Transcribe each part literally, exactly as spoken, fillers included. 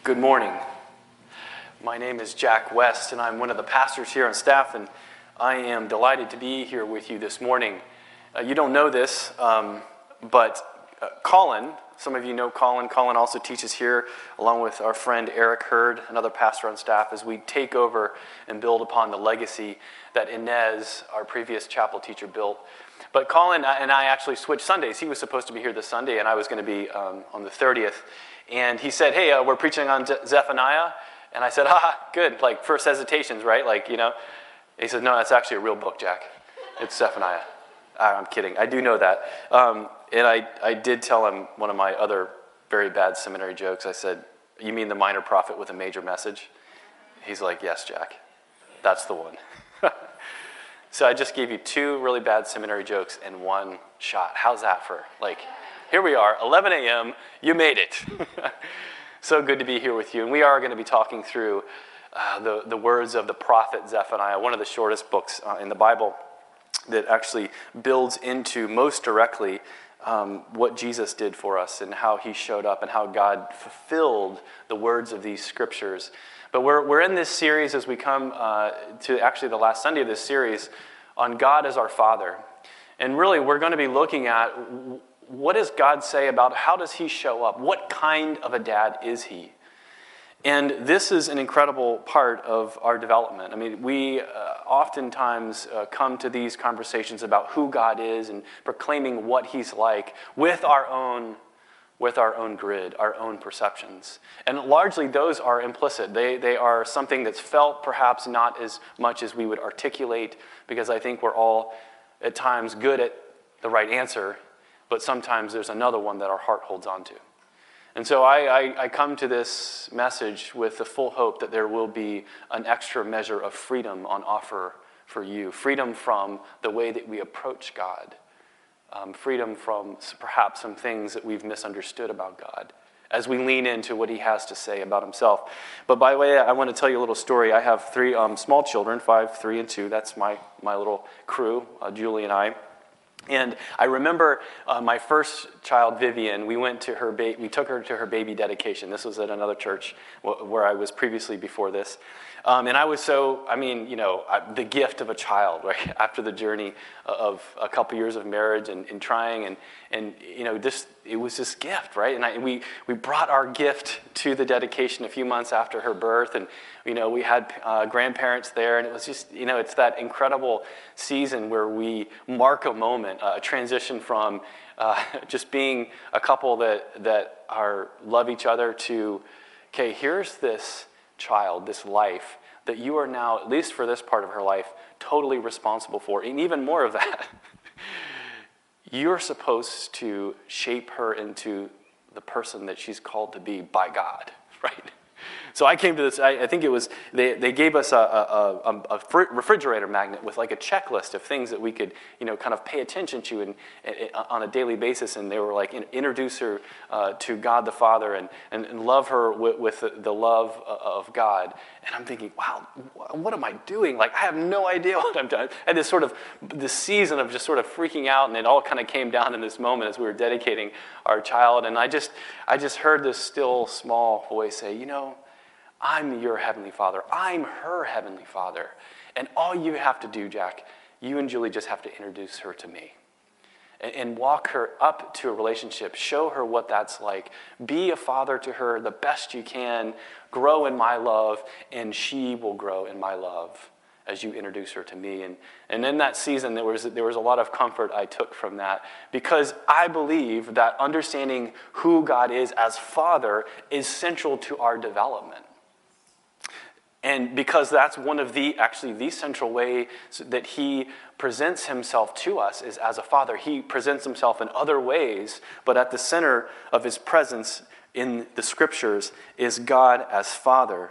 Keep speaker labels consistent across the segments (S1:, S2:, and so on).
S1: Good morning. My name is Jack West, and I'm one of the pastors here on staff, and I am delighted to be here with you this morning. Uh, you don't know this, um, but uh, Colin, some of you know Colin. Colin also teaches here, along with our friend Eric Hurd, another pastor on staff, as we take over and build upon the legacy that Inez, our previous chapel teacher, built. But Colin and I actually switched Sundays. He was supposed to be here this Sunday, and I was going to be um, on the thirtieth. And he said, hey, uh, we're preaching on Ze- Zephaniah. And I said, ha, good, like first hesitations, right? Like, you know. He said, no, that's actually a real book, Jack. It's Zephaniah. Ah, I'm kidding. I do know that. Um, and I, I did tell him one of my other very bad seminary jokes. I said, you mean the minor prophet with a major message? He's like, yes, Jack. That's the one. So I just gave you two really bad seminary jokes in one shot. How's that for, like, here we are, eleven a.m., you made it. So good to be here with you. And we are going to be talking through uh, the, the words of the prophet Zephaniah, one of the shortest books uh, in the Bible that actually builds into most directly um, what Jesus did for us and how he showed up and how God fulfilled the words of these scriptures. But we're we're in this series as we come uh, to actually the last Sunday of this series on God as our Father. And really we're going to be looking at what does God say about how does he show up? What kind of a dad is he? And this is an incredible part of our development. I mean, we uh, oftentimes uh, come to these conversations about who God is and proclaiming what he's like with our own with our own grid, our own perceptions. And largely those are implicit. They they are something that's felt perhaps not as much as we would articulate, because I think we're all at times good at the right answer, but sometimes there's another one that our heart holds on to. And so I, I, I come to this message with the full hope that there will be an extra measure of freedom on offer for you. Freedom from the way that we approach God. Um, freedom from perhaps some things that we've misunderstood about God as we lean into what he has to say about himself. But by the way, I want to tell you a little story. I have three um, small children, five, three, and two. That's my, my little crew, uh, Julie and I. And I remember uh, my first child, Vivian, we went to her, ba- we took her to her baby dedication. This was at another church w- where I was previously before this. Um, and I was so, I mean, you know, I, the gift of a child, right? After the journey of a couple years of marriage and, and trying, and, and, you know, this, it was this gift, right? And, I, and we, we brought our gift to the dedication a few months after her birth, and, you know, we had uh, grandparents there, and it was just, you know, it's that incredible season where we mark a moment, uh, a transition from uh, just being a couple that, that are love each other to, okay, here's this child, this life that you are now, at least for this part of her life, totally responsible for. And even more of that, you're supposed to shape her into the person that she's called to be by God, right? So I came to this, I, I think it was, they, they gave us a, a, a, a refrigerator magnet with like a checklist of things that we could, you know, kind of pay attention to and, and, on a daily basis. And they were like, introduce her uh, to God the Father and, and, and love her with, with the, the love of God. And I'm thinking, wow, what am I doing? Like, I have no idea what I'm doing. I had this sort of, this season of just sort of freaking out, and it all kind of came down in this moment as we were dedicating our child. And I just, I just heard this still small voice say, you know, I'm your heavenly Father. I'm her heavenly Father. And all you have to do, Jack, you and Julie just have to introduce her to me. And, and walk her up to a relationship. Show her what that's like. Be a father to her the best you can. Grow in my love, and she will grow in my love as you introduce her to me. And, and in that season, there was, there was a lot of comfort I took from that, because I believe that understanding who God is as Father is central to our development. And because that's one of the, actually the central way that he presents himself to us is as a father. He presents himself in other ways, but at the center of his presence in the scriptures is God as Father.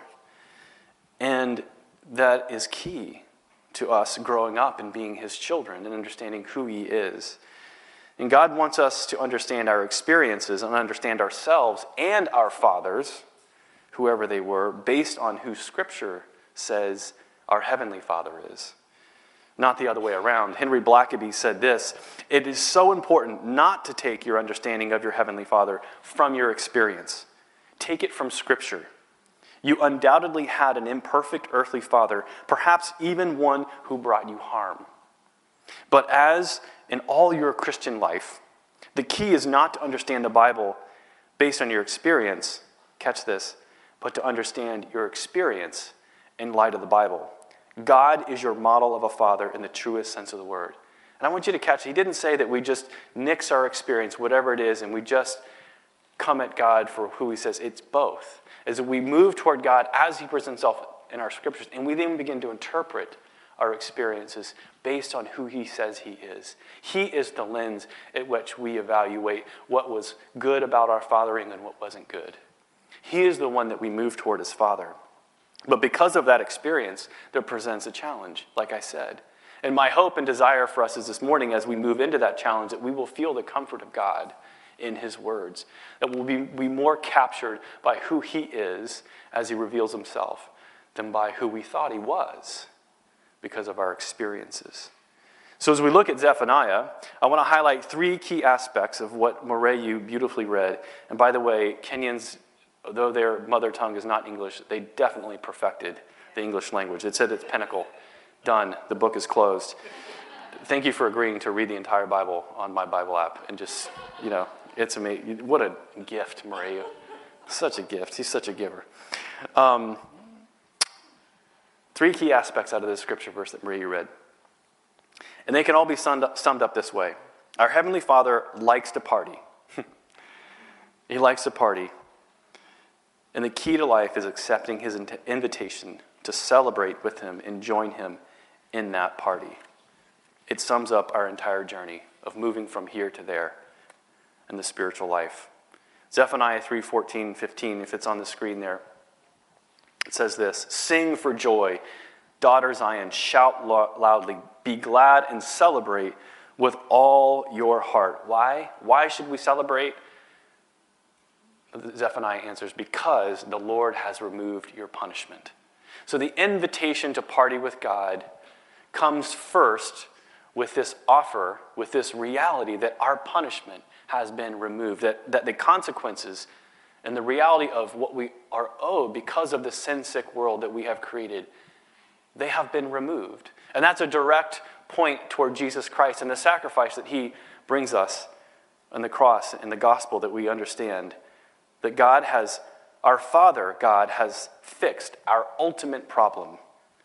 S1: And that is key to us growing up and being his children and understanding who he is. And God wants us to understand our experiences and understand ourselves and our fathers, whoever they were, based on who Scripture says our Heavenly Father is. Not the other way around. Henry Blackaby said this: it is so important not to take your understanding of your Heavenly Father from your experience. Take it from Scripture. You undoubtedly had an imperfect earthly father, perhaps even one who brought you harm. But as in all your Christian life, the key is not to understand the Bible based on your experience, catch this, but to understand your experience in light of the Bible. God is your model of a father in the truest sense of the word. And I want you to catch, he didn't say that we just nix our experience, whatever it is, and we just come at God for who he says. It's both. As we move toward God as he presents himself in our scriptures, and we then begin to interpret our experiences based on who he says he is. He is the lens at which we evaluate what was good about our fathering and what wasn't good. He is the one that we move toward as Father. But because of that experience, there presents a challenge, like I said. And my hope and desire for us is this morning, as we move into that challenge, that we will feel the comfort of God in his words, that we'll be, be more captured by who he is as he reveals himself than by who we thought he was because of our experiences. So as we look at Zephaniah, I want to highlight three key aspects of what Moreyu beautifully read. And by the way, Kenyans, though their mother tongue is not English, they definitely perfected the English language. It said it's pinnacle. Done. The book is closed. Thank you for agreeing to read the entire Bible on my Bible app. And just, you know, it's amazing. What a gift, Moreyu. Such a gift. He's such a giver. Um, three key aspects out of this scripture verse that Moreyu read. And they can all be summed up, summed up this way. Our Heavenly Father likes to party. He likes to party. And the key to life is accepting his invitation to celebrate with him and join him in that party. It sums up our entire journey of moving from here to there in the spiritual life. Zephaniah three fourteen, fifteen, if it's on the screen there, it says this: "Sing for joy, daughter Zion, shout lo- loudly, be glad and celebrate with all your heart." Why? Why should we celebrate? Zephaniah answers, because the Lord has removed your punishment. So the invitation to party with God comes first with this offer, with this reality that our punishment has been removed, that, that the consequences and the reality of what we are owed because of the sin-sick world that we have created, they have been removed. And that's a direct point toward Jesus Christ and the sacrifice that he brings us on the cross and the gospel that we understand. That God has, our Father, God, has fixed our ultimate problem.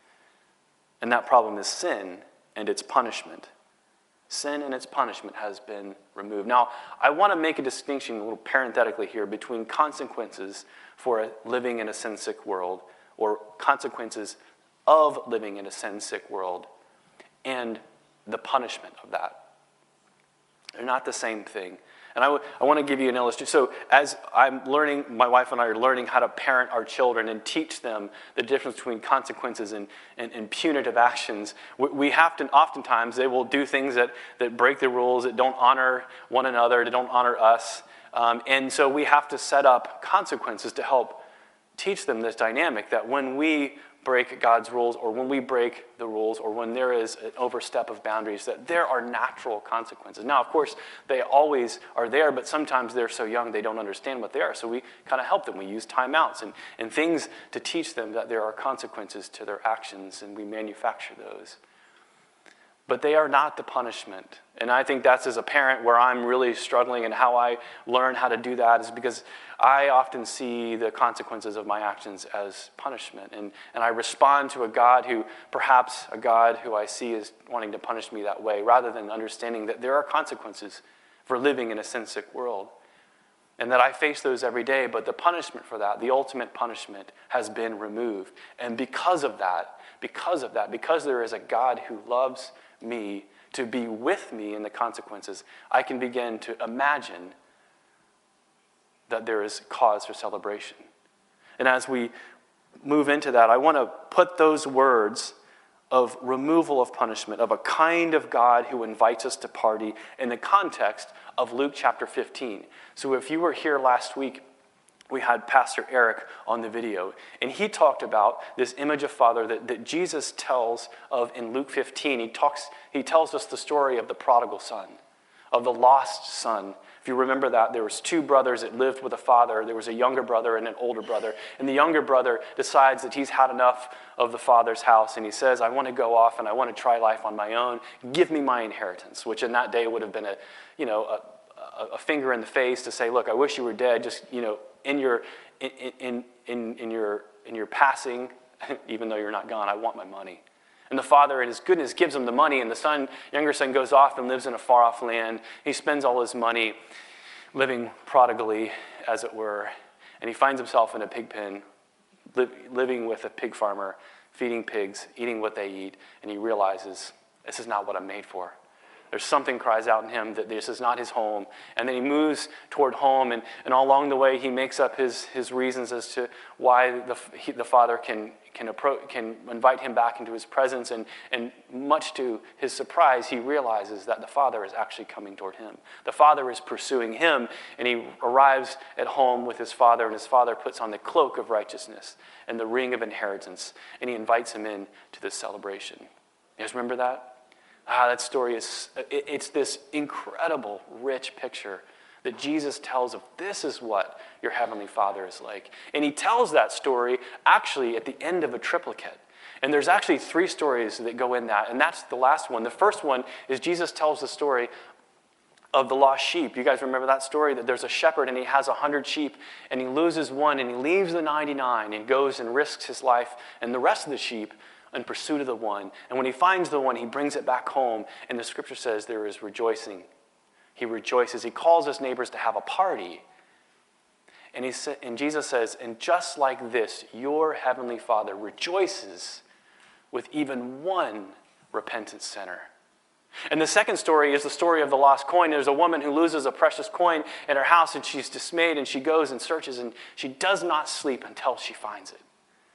S1: And that problem is sin and its punishment. Sin and its punishment has been removed. Now, I want to make a distinction, a little parenthetically here, between consequences for living in a sin-sick world, or consequences of living in a sin-sick world, and the punishment of that. They're not the same thing. And I, w- I want to give you an illustration. So as I'm learning, my wife and I are learning how to parent our children and teach them the difference between consequences and, and, and punitive actions, we, we have to, oftentimes, they will do things that, that break the rules, that don't honor one another, that don't honor us. Um, and so we have to set up consequences to help teach them this dynamic, that when we break God's rules, or when we break the rules, or when there is an overstep of boundaries, that there are natural consequences. Now, of course, they always are there, but sometimes they're so young they don't understand what they are. So we kind of help them. We use timeouts and, and things to teach them that there are consequences to their actions, and we manufacture those. But they are not the punishment. And I think that's, as a parent, where I'm really struggling, and how I learn how to do that is because I often see the consequences of my actions as punishment. And, and I respond to a God who, perhaps a God who I see is wanting to punish me that way, rather than understanding that there are consequences for living in a sin-sick world. And that I face those every day, but the punishment for that, the ultimate punishment, has been removed. And because of that, because of that, because there is a God who loves me to be with me in the consequences, I can begin to imagine that there is cause for celebration. And as we move into that, I want to put those words of removal of punishment, of a kind of God who invites us to party, in the context of Luke chapter fifteen. So if you were here last week, we had Pastor Eric on the video, and he talked about this image of Father that, that Jesus tells of in Luke fifteen. He talks, he tells us the story of the prodigal son, of the lost son. If you remember that, there was two brothers that lived with a father. There was a younger brother and an older brother. And the younger brother decides that he's had enough of the father's house, and he says, I want to go off and I want to try life on my own. Give me my inheritance, which in that day would have been a, you know, a, a, a finger in the face to say, look, I wish you were dead. Just, you know, in your, in, in, in, in your, in your passing, even though you're not gone, I want my money. And the father, in his goodness, gives him the money, and the son, younger son, goes off and lives in a far-off land. He spends all his money living prodigally, as it were, and he finds himself in a pig pen, li- living with a pig farmer, feeding pigs, eating what they eat, and he realizes, this is not what I'm made for. There's something cries out in him that this is not his home. And then he moves toward home, and, and all along the way, he makes up his, his reasons as to why the, he, the father can, can, approach, can invite him back into his presence. And, and much to his surprise, he realizes that the father is actually coming toward him. The father is pursuing him, and he arrives at home with his father, and his father puts on the cloak of righteousness and the ring of inheritance, and he invites him in to this celebration. You guys remember that? Ah, that story is, it, it's this incredible, rich picture that Jesus tells of this is what your heavenly Father is like. And he tells that story actually at the end of a triplicate. And there's actually three stories that go in that, and that's the last one. The first one is Jesus tells the story of the lost sheep. You guys remember that story? That there's a shepherd and he has a hundred sheep and he loses one and he leaves the ninety-nine and goes and risks his life and the rest of the sheep in pursuit of the one. And when he finds the one, he brings it back home. And the scripture says there is rejoicing. He rejoices. He calls his neighbors to have a party. And, he sa- and Jesus says, and just like this, your heavenly Father rejoices with even one repentant sinner. And the second story is the story of the lost coin. There's a woman who loses a precious coin in her house, and she's dismayed, and she goes and searches, and she does not sleep until she finds it.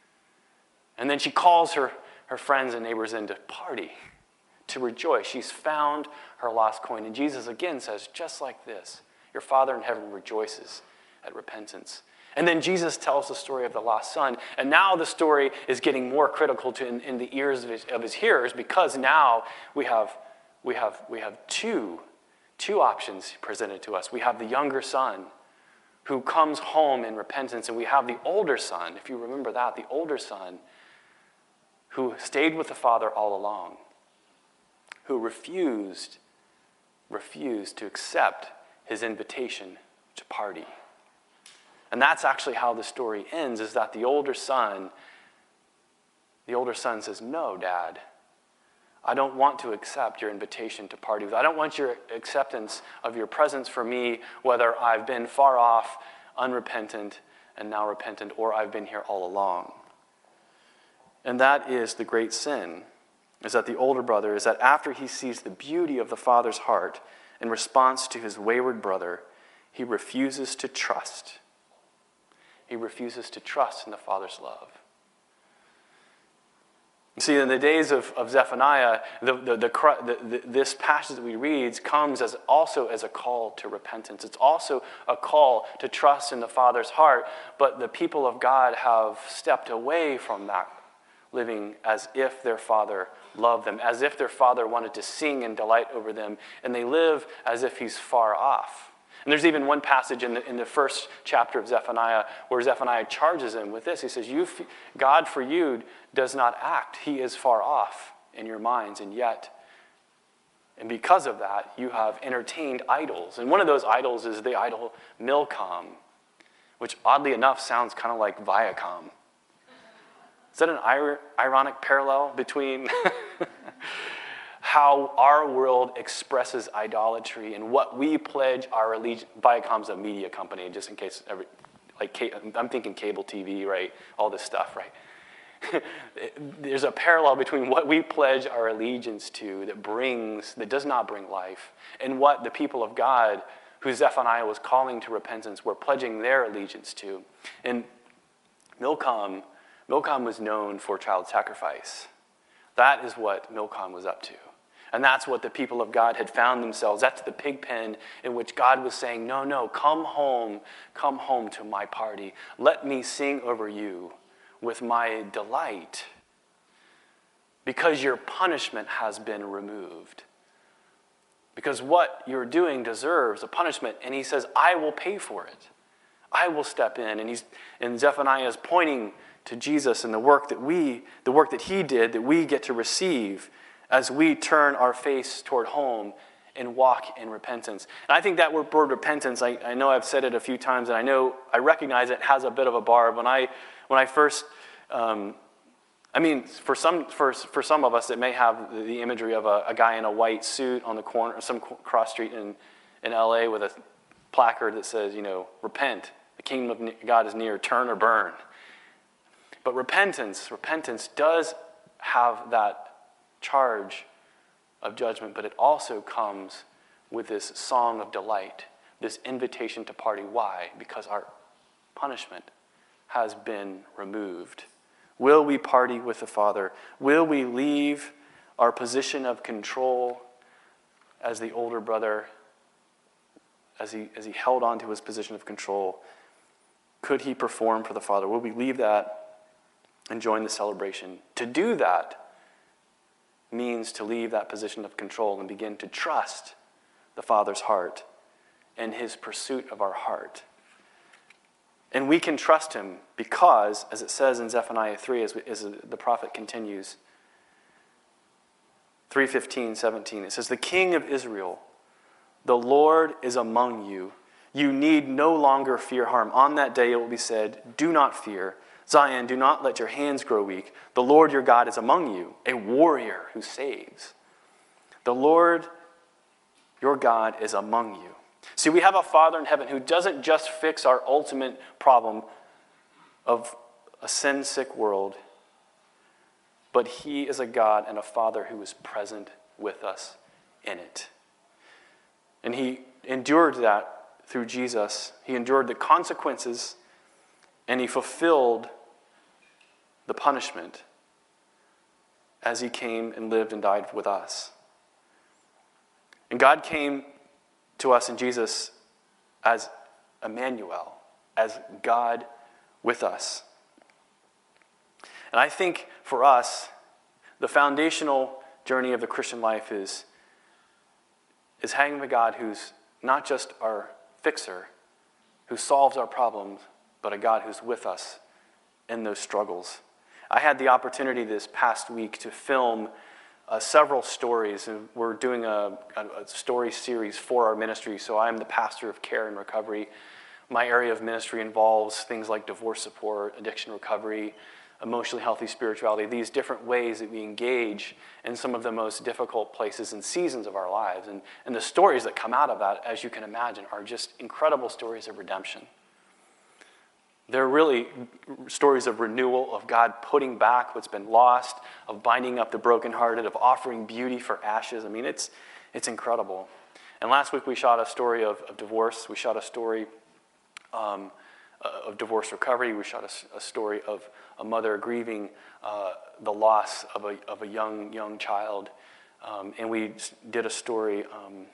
S1: And then she calls her her friends and neighbors in to party, to rejoice. She's found her lost coin. And Jesus again says, just like this, your Father in heaven rejoices at repentance. And then Jesus tells the story of the lost son. And now the story is getting more critical to in, in the ears of his, of his hearers, because now we have, we have, we have two, two options presented to us. We have the younger son who comes home in repentance, and we have the older son, if you remember that, the older son who stayed with the father all along, who refused, refused to accept his invitation to party. And that's actually how the story ends, is that the older son, the older son says, no, Dad, I don't want to accept your invitation to party. I don't want your acceptance of your presence for me, whether I've been far off, unrepentant, and now repentant, or I've been here all along. And that is the great sin, is that the older brother, is that after he sees the beauty of the father's heart in response to his wayward brother, he refuses to trust. He refuses to trust in the father's love. You see, in the days of, of Zephaniah, the, the, the, the, this passage that we read comes as also as a call to repentance. It's also a call to trust in the Father's heart, but the people of God have stepped away from that, living as if their Father loved them, as if their Father wanted to sing and delight over them, and they live as if he's far off. And there's even one passage in the, in the first chapter of Zephaniah where Zephaniah charges him with this. He says, "You, God for you does not act. He is far off in your minds, and yet, and because of that, you have entertained idols." And one of those idols is the idol Milcom, which oddly enough sounds kind of like Viacom. Is that an ir- ironic parallel between how our world expresses idolatry and what we pledge our allegiance? Viacom's a media company, just in case, every, like I'm thinking cable T V, right? All this stuff, right? There's a parallel between what we pledge our allegiance to that brings, that does not bring life, and what the people of God, who Zephaniah was calling to repentance, were pledging their allegiance to. And Milcom, Milcom was known for child sacrifice. That is what Milcom was up to. And that's what the people of God had found themselves. That's the pig pen in which God was saying, no, no, come home, come home to my party. Let me sing over you with my delight, because your punishment has been removed. because what you're doing deserves a punishment. And he says, I will pay for it. I will step in. And he's and Zephaniah is pointing to Jesus and the work that we, the work that he did, that we get to receive as we turn our face toward home and walk in repentance. And I think that word, word repentance, I, I know I've said it a few times, and I know I recognize it has a bit of a barb. When I when I first, um, I mean, for some for for some of us, it may have the imagery of a, a guy in a white suit on the corner, some cross street in in L A with a placard that says, you know, repent. The kingdom of God is near. Turn or burn. But repentance, repentance does have that charge of judgment, but it also comes with this song of delight, this invitation to party. Why? Because our punishment has been removed. Will we party with the Father? Will we leave our position of control as the older brother, as he, as he held on to his position of control? Could he perform for the Father? Will we leave that and join the celebration? To do that means to leave that position of control and begin to trust the Father's heart and his pursuit of our heart. And we can trust him because, as it says in Zephaniah three, as, we, as the prophet continues, three fifteen, seventeen, it says, the King of Israel, the Lord is among you. You need no longer fear harm. On that day it will be said, do not fear. Zion, do not let your hands grow weak. The Lord your God is among you, a warrior who saves. The Lord your God is among you. See, we have a Father in heaven who doesn't just fix our ultimate problem of a sin-sick world, but he is a God and a Father who is present with us in it. And he endured that through Jesus. He endured the consequences, and he fulfilled the punishment as he came and lived and died with us. And God came to us in Jesus as Emmanuel, as God with us. And I think for us, the foundational journey of the Christian life is, is having a God who's not just our fixer, who solves our problems, but a God who's with us in those struggles. I had the opportunity this past week to film uh, several stories. And we're doing a, a, a story series for our ministry. So I'm the pastor of care and recovery. My area of ministry involves things like divorce support, addiction recovery, emotionally healthy spirituality, these different ways that we engage in some of the most difficult places and seasons of our lives. And, and the stories that come out of that, as you can imagine, are just incredible stories of redemption. They're really stories of renewal, of God putting back what's been lost, of binding up the brokenhearted, of offering beauty for ashes. I mean, it's it's incredible. And last week we shot a story of, of divorce. We shot a story um, of divorce recovery. We shot a, a story of a mother grieving uh, the loss of a of a young young child. Um, and we did a story. Um,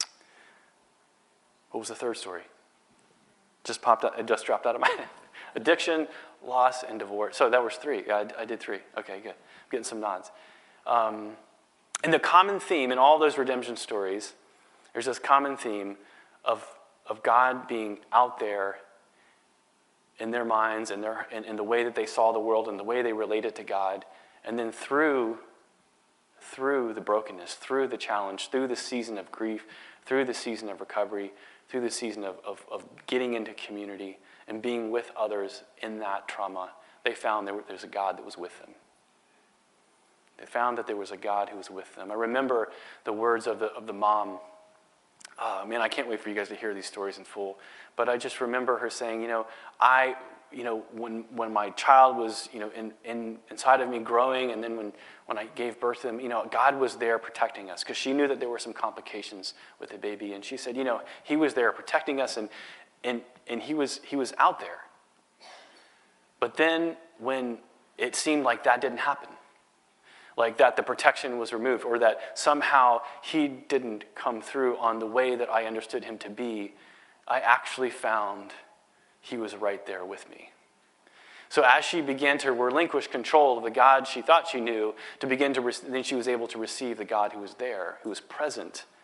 S1: what was the third story? Just popped out. It just dropped out of my head. Addiction, loss, and divorce. So that was three. I, I did three. Okay, good. I'm getting some nods. Um, and the common theme in all those redemption stories, there's this common theme of, of God being out there in their minds and their in, in the way that they saw the world and the way they related to God. And then through, through the brokenness, through the challenge, through the season of grief, through the season of recovery, through the season of, of, of getting into community and being with others in that trauma, they found there, there's a God that was with them. They found that there was a God who was with them. I remember the words of the of the mom. Uh, man, I can't wait for you guys to hear these stories in full. But I just remember her saying, you know, I, you know, when when my child was, you know, in, in inside of me growing, and then when, when I gave birth to him, you know, God was there protecting us because she knew that there were some complications with the baby, and she said, you know, he was there protecting us, and and and he was he was out there. But then when it seemed like that didn't happen, like that the protection was removed, or that somehow he didn't come through on the way that I understood him to be, I actually found he was right there with me. So as she began to relinquish control of the God she thought she knew, to begin to, re- then she was able to receive the God who was there, who was present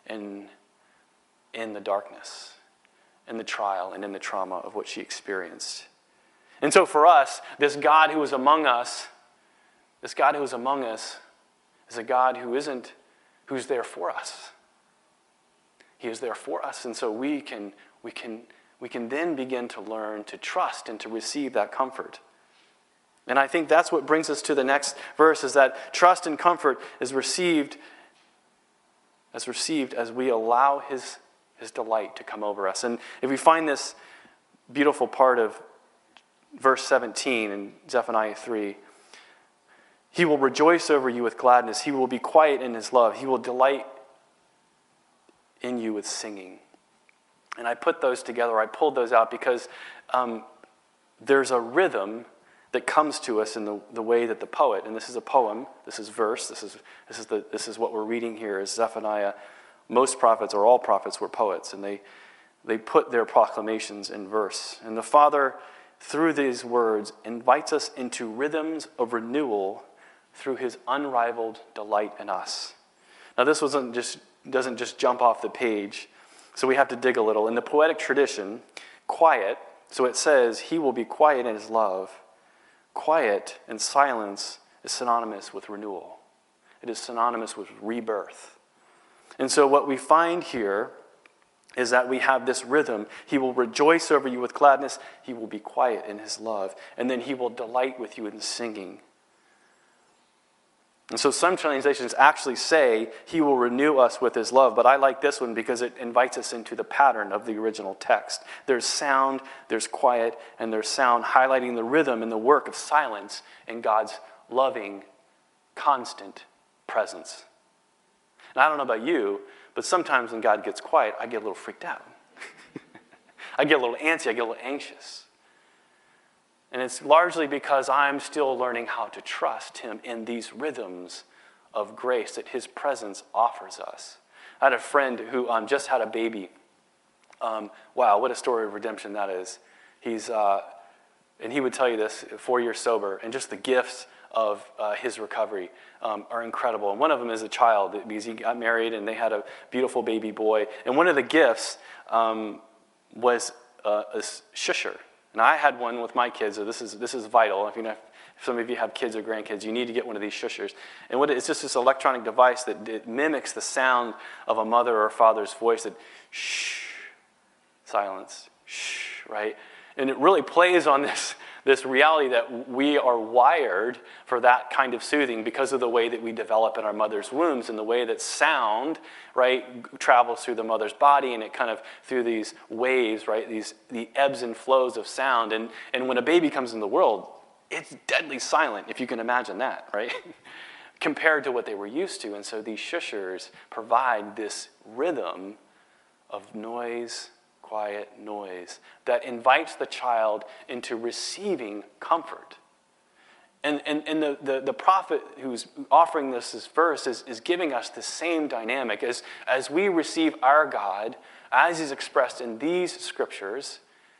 S1: in, in the darkness, in the trial, and in the trauma of what she experienced. And so for us, this God who is among us, this God who is among us is a God who isn't, who's there for us. He is there for us, and so we can, we can, we can then begin to learn to trust and to receive that comfort. And I think that's what brings us to the next verse, is that trust and comfort is received as received as we allow his, his delight to come over us. And if we find this beautiful part of verse seventeen in Zephaniah three, he will rejoice over you with gladness. He will be quiet in his love. He will delight in you with singing. And I put those together. I pulled those out because um, there's a rhythm that comes to us in the, the way that the poet, and this is a poem, this is verse, this is this is the this is what we're reading here is Zephaniah. Most prophets, or all prophets, were poets, and they they put their proclamations in verse. And the Father, through these words, invites us into rhythms of renewal through his unrivaled delight in us. Now, this wasn't just doesn't just jump off the page, so we have to dig a little. In the poetic tradition, quiet, so it says, he will be quiet in his love. Quiet and silence is synonymous with renewal. It is synonymous with rebirth. And so what we find here is that we have this rhythm. He will rejoice over you with gladness. He will be quiet in his love. And then he will delight with you in singing. And so some translations actually say he will renew us with his love, but I like this one because it invites us into the pattern of the original text. There's sound, there's quiet, and there's sound highlighting the rhythm and the work of silence in God's loving, constant presence. And I don't know about you, but sometimes when God gets quiet, I get a little freaked out. I get a little antsy, I get a little anxious. And it's largely because I'm still learning how to trust him in these rhythms of grace that his presence offers us. I had a friend who um, just had a baby. Um, wow, what a story of redemption that is. He's, uh, and he would tell you this, four years sober, and just the gifts of uh, his recovery um, are incredible. And one of them is a child, because he got married and they had a beautiful baby boy. And one of the gifts um, was uh, a shusher. And I had one with my kids, so this is this is vital. If you know, if some of you have kids or grandkids, you need to get one of these shushers. And what it, it's just this electronic device that it mimics the sound of a mother or father's voice. That shh, silence, shh, right? And it really plays on this this reality that we are wired for that kind of soothing because of the way that we develop in our mother's wombs and the way that sound, right, travels through the mother's body and it kind of through these waves, right, these the ebbs and flows of sound. And, and when a baby comes in the world, it's deadly silent, if you can imagine that, right, compared to what they were used to. And so these shushers provide this rhythm of noise, quiet noise that invites the child into receiving comfort. And, and, and the, the, the prophet who's offering this, this verse is, is giving us the same dynamic. As, as we receive our God, as is expressed in these scriptures,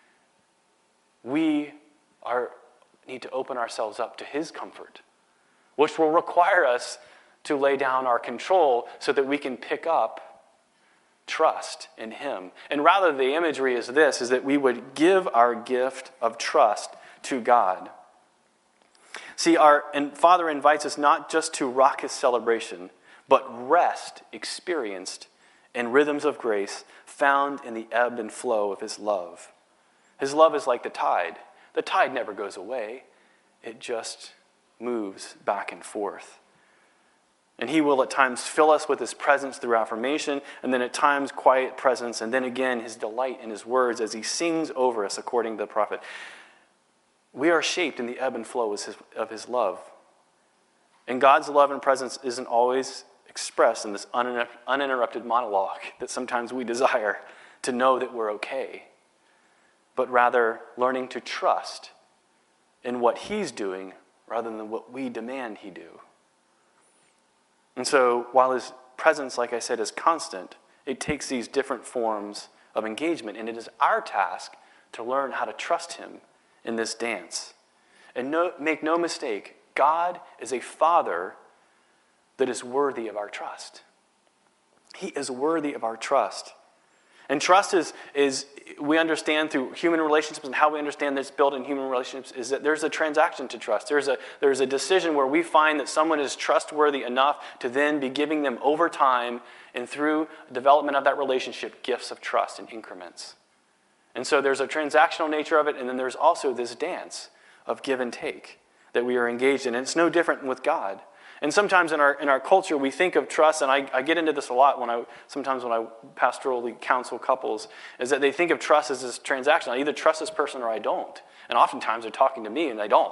S1: we are, need to open ourselves up to his comfort, which will require us to lay down our control so that we can pick up trust in him. And rather, the imagery is this, is that we would give our gift of trust to God. See, our and Father invites us not just to raucous celebration, but rest experienced in rhythms of grace found in the ebb and flow of his love. His love is like the tide. The tide never goes away. It just moves back and forth. And he will at times fill us with his presence through affirmation, and then at times quiet presence, and then again his delight in his words as he sings over us according to the prophet. We are shaped in the ebb and flow of his, of his love. And God's love and presence isn't always expressed in this uninterrupted monologue that sometimes we desire to know that we're okay, but rather learning to trust in what he's doing rather than what we demand he do. And so while his presence, like I said, is constant, it takes these different forms of engagement, and it is our task to learn how to trust him in this dance. And no, make no mistake, God is a Father that is worthy of our trust. He is worthy of our trust. And trust is, is we understand through human relationships, and how we understand this built in human relationships is that there's a transaction to trust. There's a, there's a decision where we find that someone is trustworthy enough to then be giving them over time and through development of that relationship gifts of trust in increments. And so there's a transactional nature of it, and then there's also this dance of give and take that we are engaged in. And it's no different with God. And sometimes in our in our culture, we think of trust, and I, I get into this a lot when I sometimes when I pastorally counsel couples, is that they think of trust as this transaction. I either trust this person or I don't. And oftentimes they're talking to me and I don't.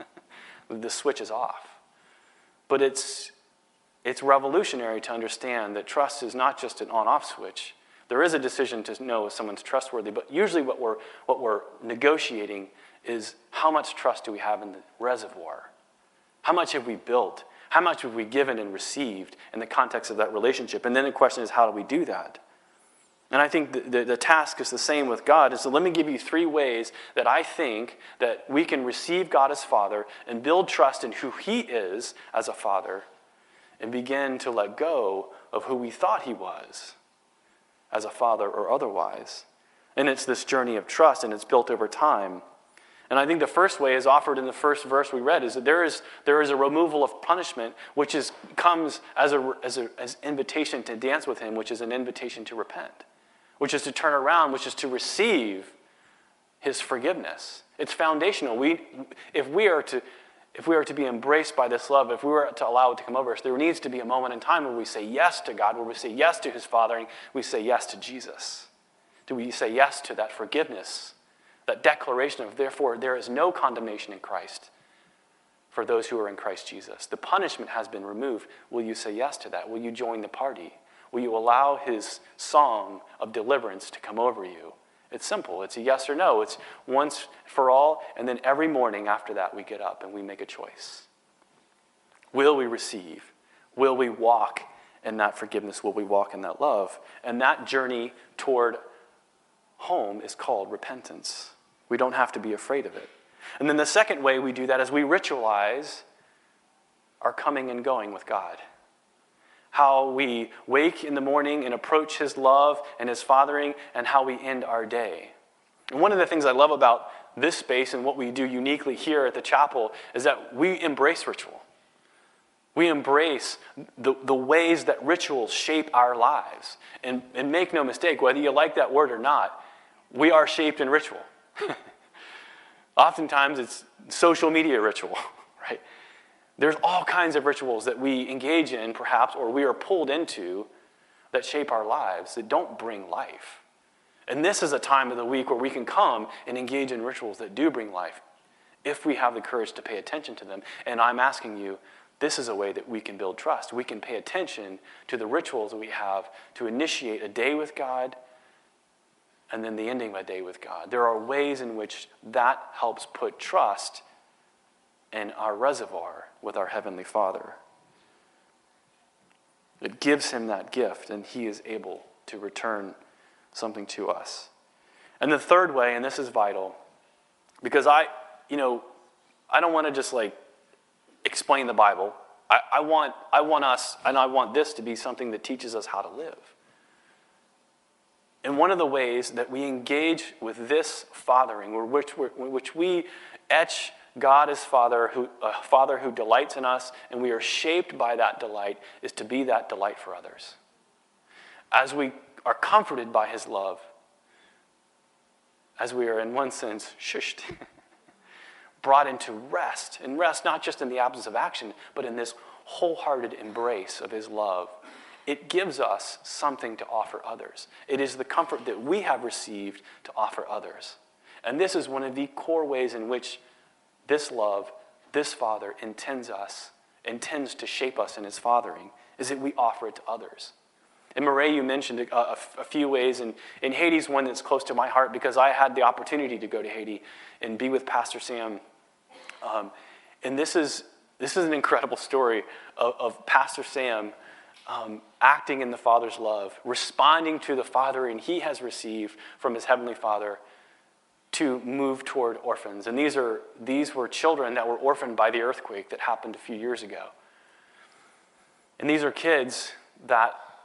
S1: The switch is off. But it's it's revolutionary to understand that trust is not just an on-off switch. There is a decision to know if someone's trustworthy, but usually what we're what we're negotiating is how much trust do we have in the reservoir? How much have we built? How much have we given and received in the context of that relationship? And then the question is, how do we do that? And I think the, the, the task is the same with God. And so let me give you three ways that I think that we can receive God as Father and build trust in who He is as a Father and begin to let go of who we thought He was as a Father or otherwise. And it's this journey of trust, and it's built over time. And I think the first way is offered in the first verse we read, is that there is there is a removal of punishment, which is comes as a as a as invitation to dance with Him, which is an invitation to repent, which is to turn around, which is to receive His forgiveness. It's foundational. We if we are to if we are to be embraced by this love, if we were to allow it to come over us, there needs to be a moment in time where we say yes to God, where we say yes to His fathering, we say yes to Jesus. Do we say yes to that forgiveness? That declaration of, therefore, there is no condemnation in Christ for those who are in Christ Jesus. The punishment has been removed. Will you say yes to that? Will you join the party? Will you allow His song of deliverance to come over you? It's simple. It's a yes or no. It's once for all, and then every morning after that we get up and we make a choice. Will we receive? Will we walk in that forgiveness? Will we walk in that love? And that journey toward home is called repentance. We don't have to be afraid of it. And then the second way we do that is we ritualize our coming and going with God. How we wake in the morning and approach His love and His fathering, and how we end our day. And one of the things I love about this space and what we do uniquely here at the chapel is that we embrace ritual. We embrace the, the ways that rituals shape our lives. And, and make no mistake, whether you like that word or not, we are shaped in ritual. Oftentimes it's social media ritual, right? There's all kinds of rituals that we engage in, perhaps, or we are pulled into that shape our lives, that don't bring life. And this is a time of the week where we can come and engage in rituals that do bring life, if we have the courage to pay attention to them. And I'm asking you, this is a way that we can build trust. We can pay attention to the rituals that we have to initiate a day with God, and then the ending of a day with God. There are ways in which that helps put trust in our reservoir with our Heavenly Father. It gives Him that gift, and He is able to return something to us. And the third way, and this is vital, because I, you know, I don't want to just like explain the Bible. I, I want, I want us, and I want this to be something that teaches us how to live. And one of the ways that we engage with this fathering, which, which we etch God as Father, who, a Father who delights in us, and we are shaped by that delight, is to be that delight for others. As we are comforted by His love, as we are in one sense shushed, brought into rest, and rest not just in the absence of action, but in this wholehearted embrace of His love, it gives us something to offer others. It is the comfort that we have received to offer others. And this is one of the core ways in which this love, this Father intends us, intends to shape us in His fathering, is that we offer it to others. And Murray, you mentioned a, a, a few ways, and, and Haiti's one that's close to my heart because I had the opportunity to go to Haiti and be with Pastor Sam. Um, and this is this is an incredible story of, of Pastor Sam Um, acting in the Father's love, responding to the fathering He has received from His Heavenly Father to move toward orphans. And these are these were children that were orphaned by the earthquake that happened a few years ago. And these are kids that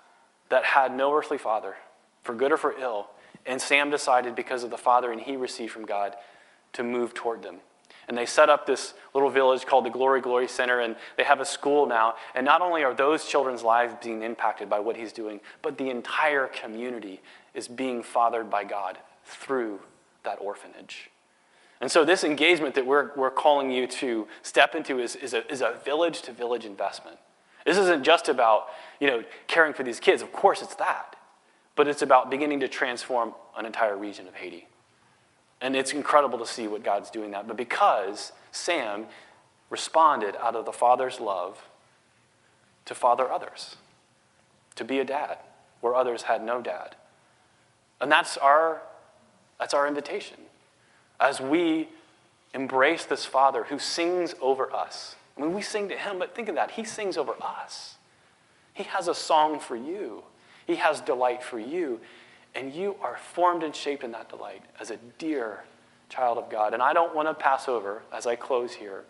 S1: that had no earthly father, for good or for ill. And Sam decided, because of the father and he received from God, to move toward them. And they set up this little village called the Glory Glory Center, and they have a school now. And not only are those children's lives being impacted by what he's doing, but the entire community is being fathered by God through that orphanage. And so this engagement that we're, we're calling you to step into is, is a, is a village-to-village investment. This isn't just about, you know, caring for these kids. Of course it's that. But it's about beginning to transform an entire region of Haiti. And it's incredible to see what God's doing that. But because Sam responded out of the Father's love to father others, to be a dad where others had no dad. And that's our, that's our invitation. As we embrace this Father who sings over us. I mean, we sing to him, but think of that. He sings over us. He has a song for you. He has delight for you. And you are formed and shaped in that delight as a dear child of God. And I don't want to pass over, as I close here,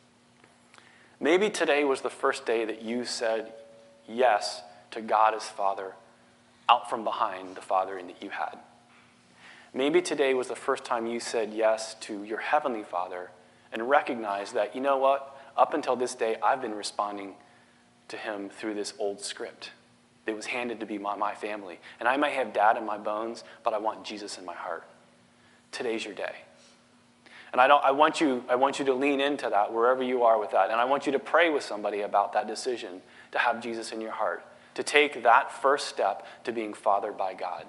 S1: maybe today was the first day that you said yes to God as Father out from behind the fathering that you had. Maybe today was the first time you said yes to your Heavenly Father and recognized that, you know what, up until this day, I've been responding to him through this old script that was handed to be my, my family. And I may have dad in my bones, but I want Jesus in my heart. Today's your day. And I, don't, I, want you, I want you to lean into that wherever you are with that. And I want you to pray with somebody about that decision to have Jesus in your heart, to take that first step to being fathered by God.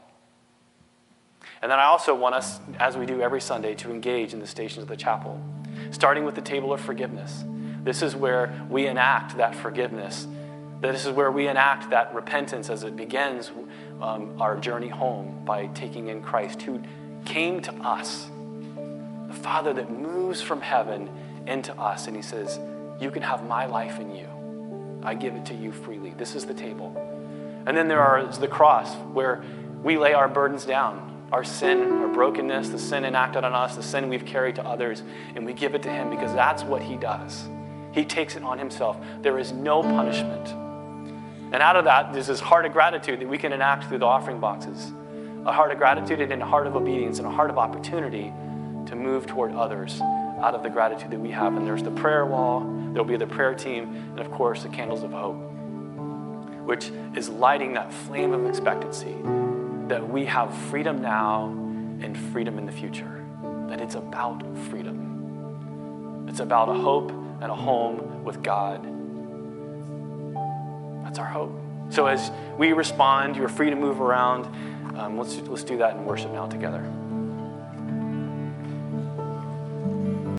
S1: And then I also want us, as we do every Sunday, to engage in the stations of the chapel, starting with the table of forgiveness. This is where we enact that forgiveness. This is where we enact that repentance as it begins um, our journey home by taking in Christ, who came to us, the Father that moves from heaven into us, and he says, you can have my life in you. I give it to you freely. This is the table. And then there is the cross, where we lay our burdens down, our sin, our brokenness, the sin enacted on us, the sin we've carried to others, and we give it to him because that's what he does. He takes it on himself. There is no punishment. And out of that, there's this heart of gratitude that we can enact through the offering boxes. A heart of gratitude and a heart of obedience and a heart of opportunity to move toward others out of the gratitude that we have. And there's the prayer wall, there'll be the prayer team, and of course the candles of hope, which is lighting that flame of expectancy that we have freedom now and freedom in the future. That it's about freedom. It's about a hope and a home with God. That's our hope. So as we respond, you're free to move around. Um, let's, let's do that in worship now together.